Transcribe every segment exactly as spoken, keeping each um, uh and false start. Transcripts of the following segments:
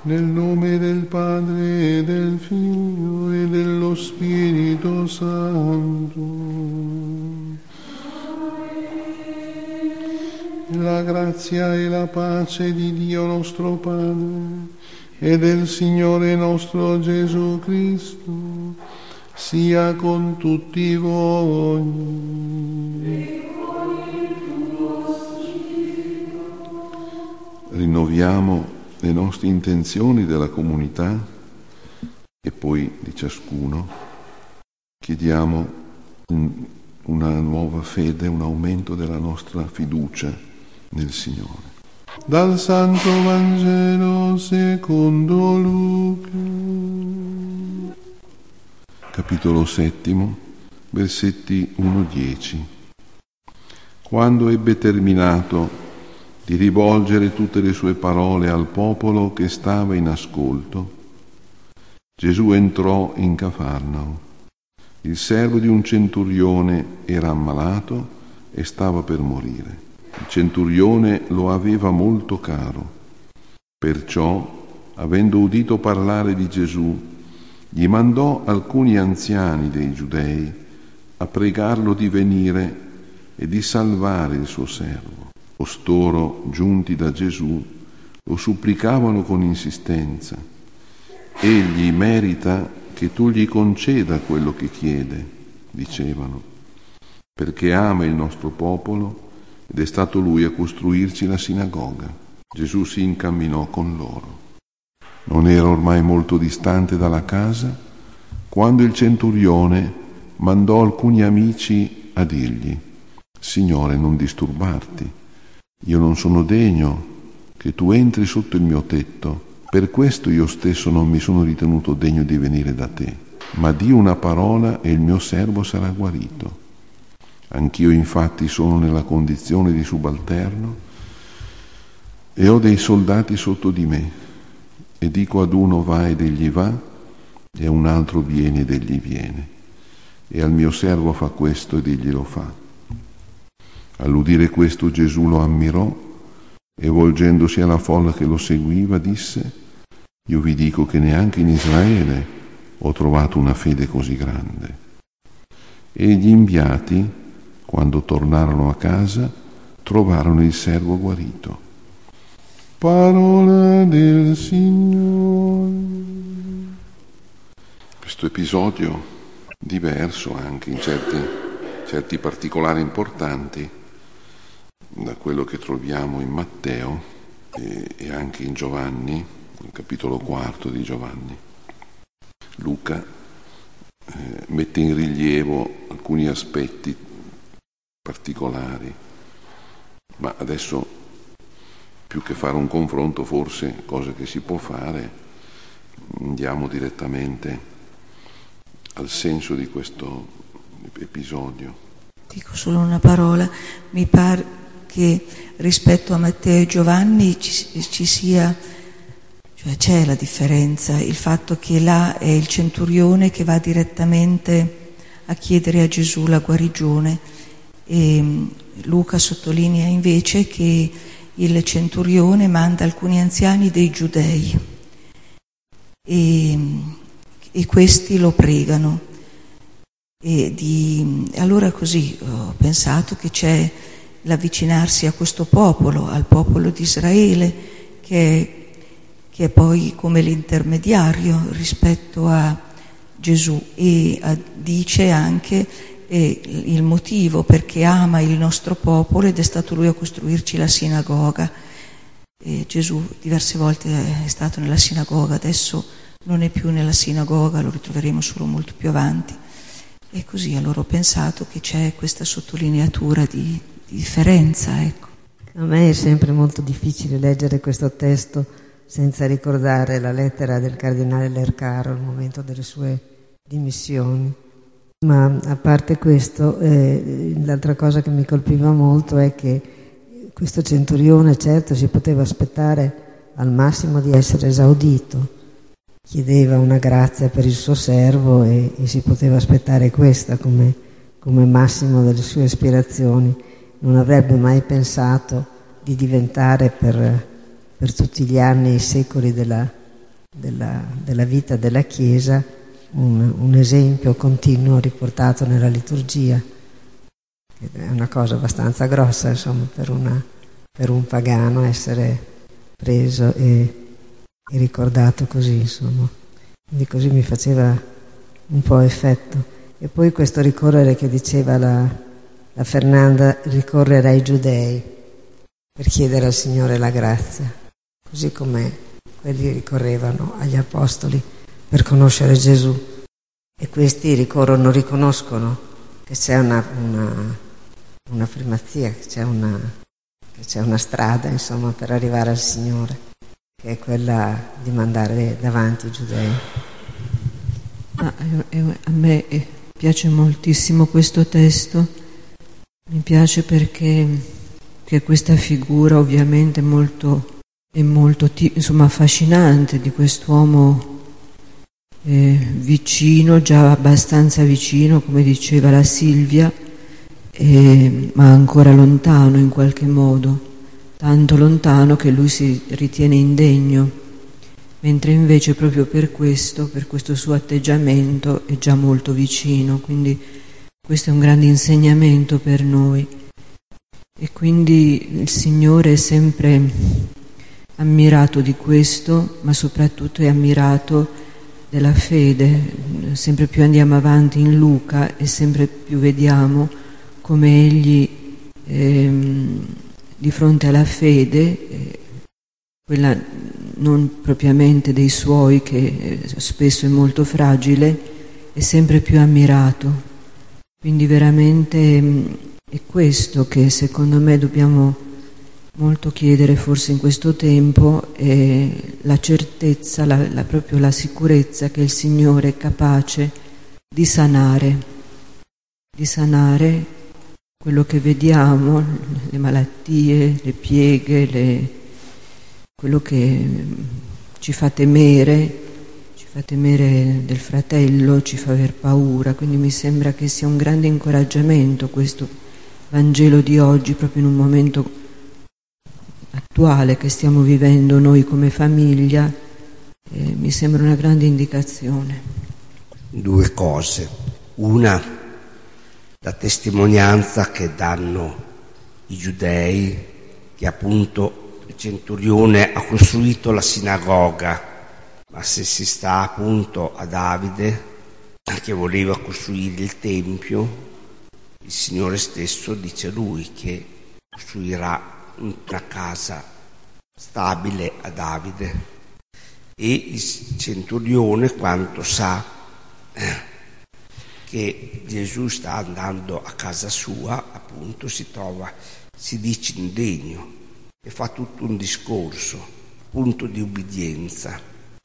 Nel nome del Padre, del Figlio e dello Spirito Santo. La grazia e la pace di Dio nostro Padre e del Signore nostro Gesù Cristo sia con tutti voi. Rinnoviamo le nostre intenzioni della comunità e poi di ciascuno. Chiediamo una nuova fede, un aumento della nostra fiducia nel Signore. Dal Santo Vangelo secondo Luca, capitolo settimo, versetti uno a dieci. Quando ebbe terminato di rivolgere tutte le sue parole al popolo che stava in ascolto, Gesù entrò in Cafarnao. Il servo di un centurione era ammalato e stava per morire. Il centurione lo aveva molto caro. Perciò, avendo udito parlare di Gesù, gli mandò alcuni anziani dei Giudei a pregarlo di venire e di salvare il suo servo. Costoro, giunti da Gesù, lo supplicavano con insistenza. Egli merita che tu gli conceda quello che chiede, dicevano, perché ama il nostro popolo ed è stato lui a costruirci la sinagoga. Gesù si incamminò con loro. Non era ormai molto distante dalla casa quando il centurione mandò alcuni amici a dirgli: Signore, non disturbarti. Io non sono degno che tu entri sotto il mio tetto, per questo io stesso non mi sono ritenuto degno di venire da te, ma di una parola e il mio servo sarà guarito. Anch'io infatti sono nella condizione di subalterno e ho dei soldati sotto di me, e dico ad uno vai ed egli va, e a un altro vieni ed egli viene, e al mio servo fa questo ed egli lo fa. All'udire questo Gesù lo ammirò e volgendosi alla folla che lo seguiva disse: Io vi dico che neanche in Israele ho trovato una fede così grande. E gli inviati, quando tornarono a casa, trovarono il servo guarito. Parola del Signore. Questo episodio diverso anche in certi, certi particolari importanti da quello che troviamo in Matteo e, e anche in Giovanni, nel capitolo quarto di Giovanni. Luca eh, mette in rilievo alcuni aspetti particolari, ma adesso più che fare un confronto, forse cosa che si può fare, andiamo direttamente al senso di questo episodio. Dico solo una parola, mi pare che rispetto a Matteo e Giovanni ci, ci sia, cioè c'è la differenza, il fatto che là è il centurione che va direttamente a chiedere a Gesù la guarigione, e Luca sottolinea invece che il centurione manda alcuni anziani dei Giudei e, e questi lo pregano. E di, allora così ho pensato che c'è l'avvicinarsi a questo popolo, al popolo di Israele, che è, che è poi come l'intermediario rispetto a Gesù, e a, dice anche eh, il motivo perché ama il nostro popolo ed è stato lui a costruirci la sinagoga. E Gesù diverse volte è stato nella sinagoga, adesso non è più nella sinagoga, lo ritroveremo solo molto più avanti. E così allora ho pensato che c'è questa sottolineatura di, di differenza, ecco. A me è sempre molto difficile leggere questo testo senza ricordare la lettera del cardinale Lercaro al momento delle sue dimissioni. Ma a parte questo, eh, l'altra cosa che mi colpiva molto è che questo centurione certo si poteva aspettare al massimo di essere esaudito. Chiedeva una grazia per il suo servo e, e si poteva aspettare questa come, come massimo delle sue aspirazioni. Non avrebbe mai pensato di diventare per, per tutti gli anni e i secoli della, della, della vita della Chiesa, un, un esempio continuo riportato nella liturgia, che è una cosa abbastanza grossa, insomma, per, una, per un pagano essere preso e, e ricordato così, insomma. Quindi così mi faceva un po' effetto. E poi questo ricorrere che diceva la, la Fernanda, ricorrere ai giudei per chiedere al Signore la grazia, così come quelli ricorrevano agli apostoli per conoscere Gesù. E questi ricorrono, riconoscono che c'è una, una, una primazia, che c'è una, che c'è una strada, insomma, per arrivare al Signore, che è quella di mandare davanti i giudei. Ah, a me piace moltissimo questo testo, mi piace perché che questa figura ovviamente molto, è molto insomma, affascinante di quest'uomo eh, vicino, già abbastanza vicino, come diceva la Silvia, eh, ma ancora lontano in qualche modo, tanto lontano che lui si ritiene indegno, mentre invece proprio per questo, per questo suo atteggiamento è già molto vicino, quindi questo è un grande insegnamento per noi. E quindi il Signore è sempre ammirato di questo, ma soprattutto è ammirato della fede. Sempre più andiamo avanti in Luca e sempre più vediamo come egli ehm, di fronte alla fede, eh, quella non propriamente dei suoi, che eh, spesso è molto fragile, è sempre più ammirato. Quindi veramente mh, è questo che secondo me dobbiamo molto chiedere forse in questo tempo, è la certezza, la, la, proprio la sicurezza che il Signore è capace di sanare, di sanare quello che vediamo, le malattie, le pieghe, le, quello che ci fa temere, ci fa temere del fratello, ci fa aver paura. Quindi mi sembra che sia un grande incoraggiamento questo Vangelo di oggi, proprio in un momento attuale che stiamo vivendo noi come famiglia, eh, mi sembra una grande indicazione. Due cose. Una, la testimonianza che danno i giudei, che appunto il centurione ha costruito la sinagoga, ma se si sta appunto a Davide, che voleva costruire il Tempio, il Signore stesso dice a lui che costruirà una casa stabile a Davide. E il centurione, quando sa eh, che Gesù sta andando a casa sua, appunto si trova, si dice indegno e fa tutto un discorso appunto di ubbidienza,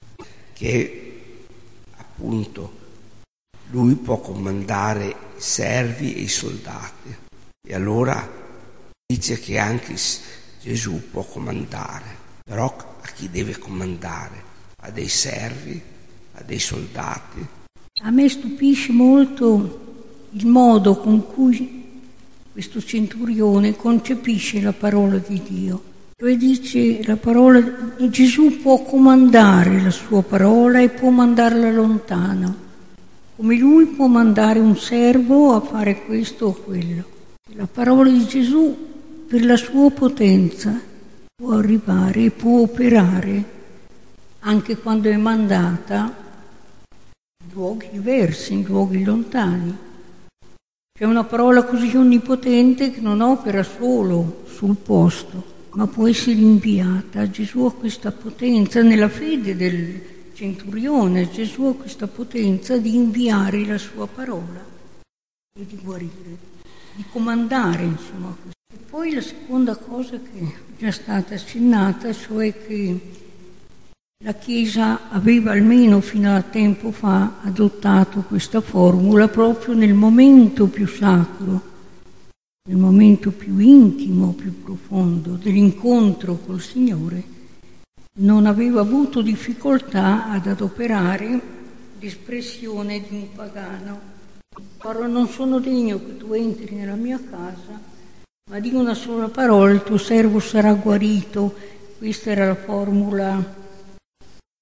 che appunto lui può comandare i servi e i soldati, e allora dice che anche Gesù può comandare, però a chi deve comandare? A dei servi, a dei soldati. A me stupisce molto il modo con cui questo centurione concepisce la parola di Dio. Cioè dice la parola, Gesù può comandare la sua parola e può mandarla lontano, come lui può mandare un servo a fare questo o quello. La parola di Gesù, per la sua potenza, può arrivare e può operare anche quando è mandata in luoghi diversi, in luoghi lontani. C'è una parola così onnipotente che non opera solo sul posto, ma può essere inviata. Gesù ha questa potenza, nella fede del centurione, Gesù ha questa potenza di inviare la sua parola e di guarire, di comandare, insomma. E poi la seconda cosa che è già stata accennata, cioè che la Chiesa aveva almeno fino a tempo fa adottato questa formula proprio nel momento più sacro, nel momento più intimo, più profondo dell'incontro col Signore, non aveva avuto difficoltà ad adoperare l'espressione di un pagano. Ora non sono degno che tu entri nella mia casa, ma di una sola parola il tuo servo sarà guarito. Questa era la formula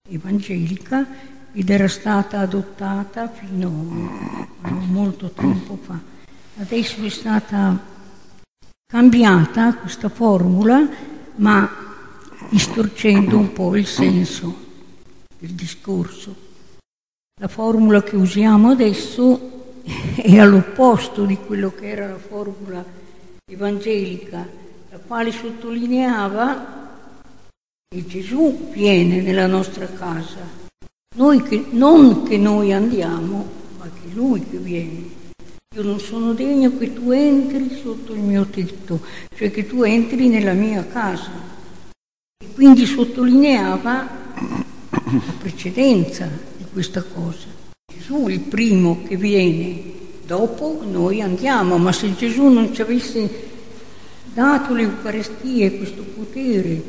evangelica ed era stata adottata fino a molto tempo fa. Adesso è stata cambiata questa formula, ma distorcendo un po' il senso del discorso. La formula che usiamo adesso è all'opposto di quello che era la formula evangelica, la quale sottolineava che Gesù viene nella nostra casa, noi che, non che noi andiamo, ma che Lui che viene. Io non sono degno che tu entri sotto il mio tetto, cioè che tu entri nella mia casa. E quindi sottolineava la precedenza di questa cosa. Gesù è il primo che viene, dopo noi andiamo, ma se Gesù non ci avesse dato l'Eucaristia, questo potere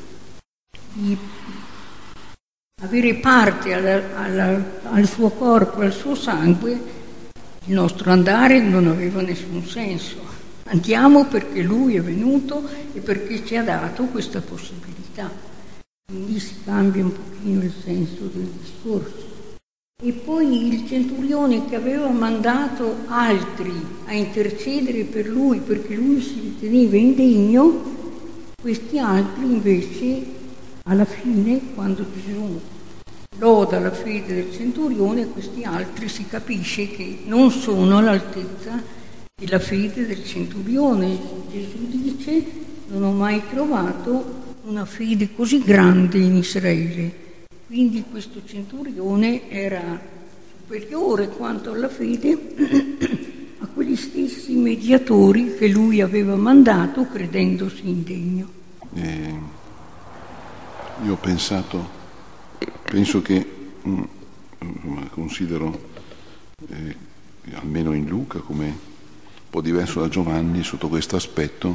di avere parte alla, alla, al suo corpo, al suo sangue, il nostro andare non aveva nessun senso. Andiamo perché Lui è venuto e perché ci ha dato questa possibilità. Quindi si cambia un pochino il senso del discorso. E poi il centurione che aveva mandato altri a intercedere per lui perché lui si riteneva indegno, questi altri invece alla fine, quando Gesù loda la fede del centurione, questi altri si capisce che non sono all'altezza della fede del centurione. Gesù dice: non ho mai trovato una fede così grande in Israele. Quindi questo centurione era superiore quanto alla fede a quegli stessi mediatori che lui aveva mandato credendosi indegno. Eh, io ho pensato Penso che, mh, considero, eh, almeno in Luca, come un po' diverso da Giovanni, sotto questo aspetto,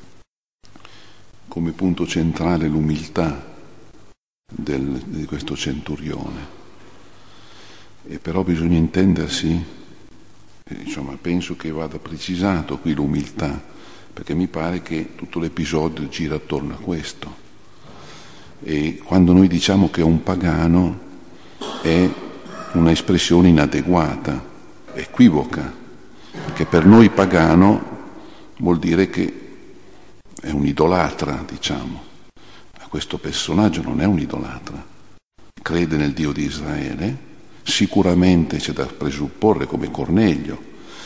come punto centrale l'umiltà del, di questo centurione. E però bisogna intendersi, eh, insomma, penso che vada precisato qui l'umiltà, perché mi pare che tutto l'episodio gira attorno a questo. E quando noi diciamo che è un pagano è un'espressione inadeguata, equivoca, perché per noi pagano vuol dire che è un idolatra, diciamo. Ma questo personaggio non è un idolatra, crede nel Dio di Israele, sicuramente c'è da presupporre, come Cornelio,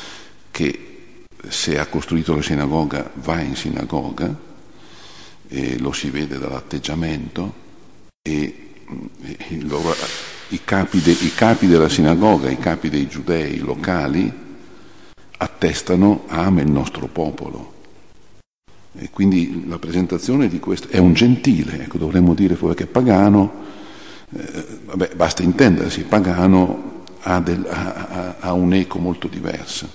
che se ha costruito la sinagoga va in sinagoga, e lo si vede dall'atteggiamento, e, e loro, i, capi de, i capi della sinagoga, i capi dei giudei locali attestano: ama il nostro popolo. E quindi la presentazione di questo è un gentile, ecco, dovremmo dire fuori che pagano, eh, vabbè, basta intendersi, pagano ha, del, ha, ha un'eco molto diversa.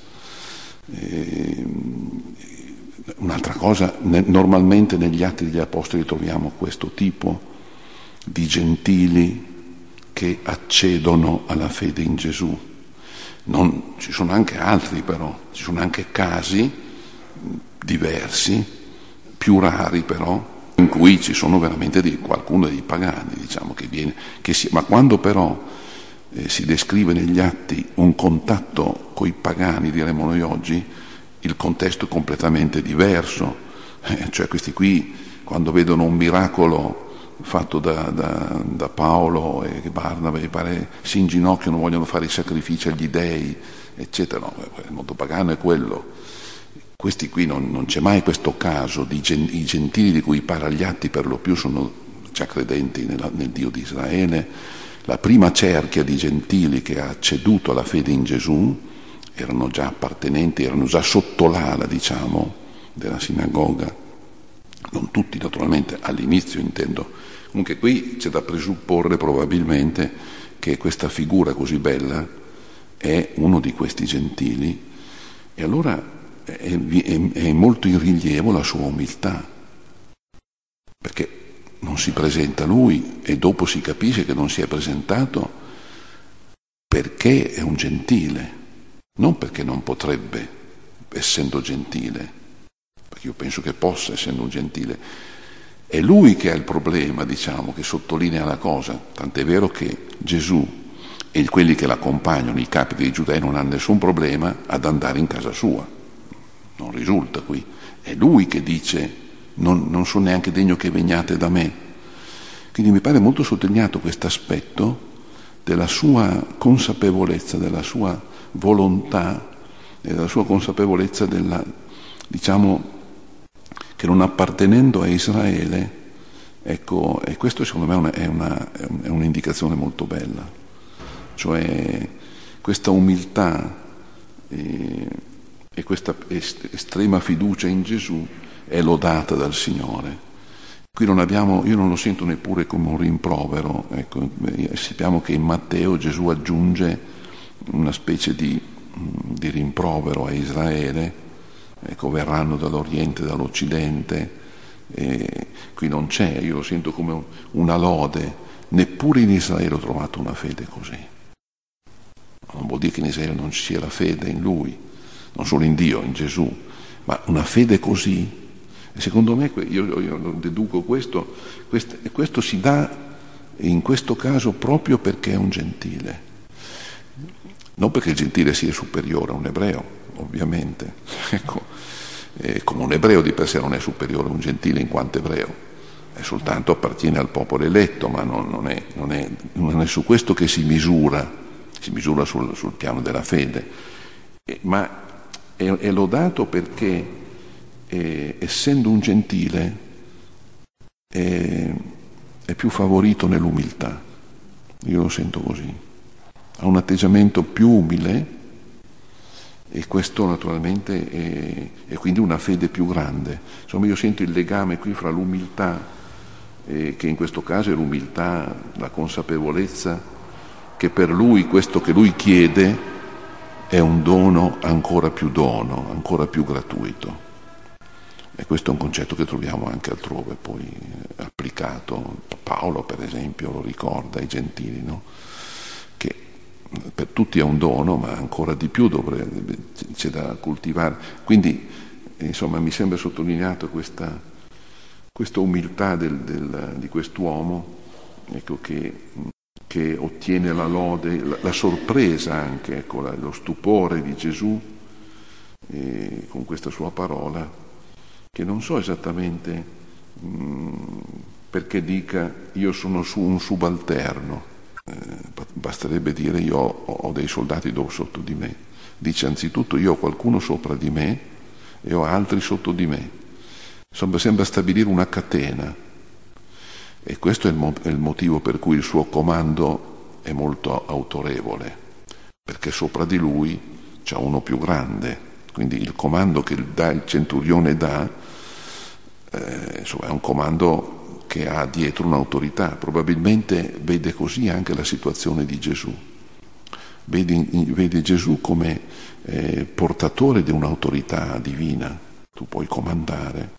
E, un'altra cosa, ne, normalmente negli Atti degli Apostoli troviamo questo tipo di gentili che accedono alla fede in Gesù. Non, ci sono anche altri però, ci sono anche casi diversi, più rari però, in cui ci sono veramente di, qualcuno dei pagani, diciamo, che viene, che si, ma quando però eh, si descrive negli Atti un contatto coi pagani, diremmo noi oggi, il contesto è completamente diverso, eh, cioè questi qui quando vedono un miracolo fatto da, da, da Paolo e Barnaba, e pare si inginocchiano, vogliono fare i sacrifici agli dei, eccetera. No, il mondo pagano è quello. Questi qui non, non c'è mai questo caso, di gen, i gentili di cui parla gli Atti per lo più sono già credenti nella, nel Dio di Israele. La prima cerchia di gentili che ha ceduto alla fede in Gesù erano già appartenenti, erano già sotto l'ala, diciamo, della sinagoga. Non tutti, naturalmente, all'inizio intendo. Comunque qui c'è da presupporre probabilmente che questa figura così bella è uno di questi gentili, e allora è, è, è molto in rilievo la sua umiltà, perché non si presenta lui e dopo si capisce che non si è presentato perché è un gentile, non perché non potrebbe, essendo gentile, perché io penso che possa, essendo un gentile, È lui che ha il problema, diciamo, che sottolinea la cosa, tant'è vero che Gesù e quelli che l'accompagnano, i capi dei giudei, non hanno nessun problema ad andare in casa sua. Non risulta qui. È lui che dice non, non sono neanche degno che veniate da me. Quindi mi pare molto sottolineato questo aspetto della sua consapevolezza, della sua volontà e della sua consapevolezza della, diciamo, che non appartenendo a Israele, ecco, e questo secondo me è, una, è, una, è un'indicazione molto bella, cioè questa umiltà e, e questa est- estrema fiducia in Gesù è lodata dal Signore. Qui non abbiamo, io non lo sento neppure come un rimprovero, ecco, sappiamo che in Matteo Gesù aggiunge una specie di, di rimprovero a Israele, ecco, verranno dall'Oriente, dall'Occidente, e qui non c'è, io lo sento come una lode, neppure in Israele ho trovato una fede così. Non vuol dire che in Israele non ci sia la fede in Lui, non solo in Dio, in Gesù, ma una fede così. E secondo me, io, io deduco questo, questo, questo si dà in questo caso proprio perché è un gentile. Non perché il gentile sia superiore a un ebreo, ovviamente. Ecco, eh, come un ebreo di per sé non è superiore a un gentile in quanto ebreo, è soltanto appartiene al popolo eletto, ma non, non, è, non, è, non è su questo che si misura, si misura sul, sul piano della fede. Eh, ma è, è lodato perché E, essendo un gentile è, è più favorito nell'umiltà, io lo sento così, ha un atteggiamento più umile e questo naturalmente è, è quindi una fede più grande. Insomma, io sento il legame qui fra l'umiltà, eh, che in questo caso è l'umiltà, la consapevolezza che per lui questo che lui chiede è un dono ancora più dono, ancora più gratuito. E questo è un concetto che troviamo anche altrove poi applicato. Paolo, per esempio, lo ricorda ai gentili, no? Che per tutti è un dono, ma ancora di più dovrebbe, c'è da coltivare. Quindi, insomma, mi sembra sottolineato questa, questa umiltà del, del, di quest'uomo, ecco, che, che ottiene la lode, la, la sorpresa anche, ecco, la, lo stupore di Gesù eh, con questa sua parola, che non so esattamente mh, perché dica io sono su un subalterno, eh, basterebbe dire io ho, ho dei soldati sotto di me. Dice anzitutto io ho qualcuno sopra di me e ho altri sotto di me. Insomma, sembra stabilire una catena, e questo è il, mo- è il motivo per cui il suo comando è molto autorevole, perché sopra di lui c'è uno più grande. Quindi il comando che dà, il centurione dà, eh, insomma, è un comando che ha dietro un'autorità. Probabilmente vede così anche la situazione di Gesù. Vede, vede Gesù come eh, portatore di un'autorità divina. Tu puoi comandare,